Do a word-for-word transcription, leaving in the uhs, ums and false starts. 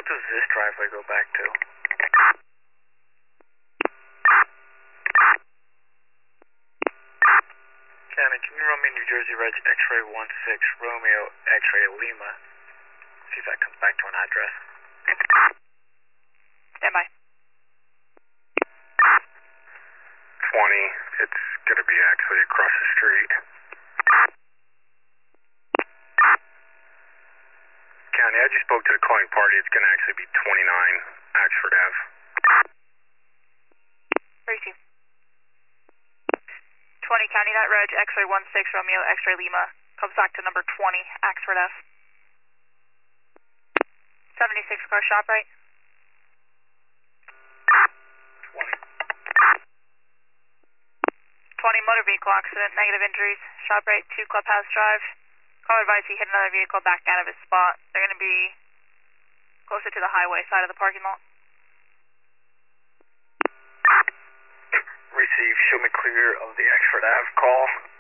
What does this driveway go back to? County, can you run me New Jersey Reg X-ray one six Romeo X-ray Lima? See if that comes back to an address. Stand by. twenty, it's going to be actually across the street. County, I just spoke to the calling party. It's going to actually be twenty-nine Axford Ave. Receive. twenty County, that Reg X-ray one six Romeo X-ray Lima comes back to number twenty Axford Ave. seventy-six car shop right. twenty. twenty motor vehicle accident, negative injuries, shop right two Clubhouse Drive. Call advice he hit another vehicle back out of his spot. They're going to be closer to the highway side of the parking lot. Receive, show me clear of the Axford Ave call.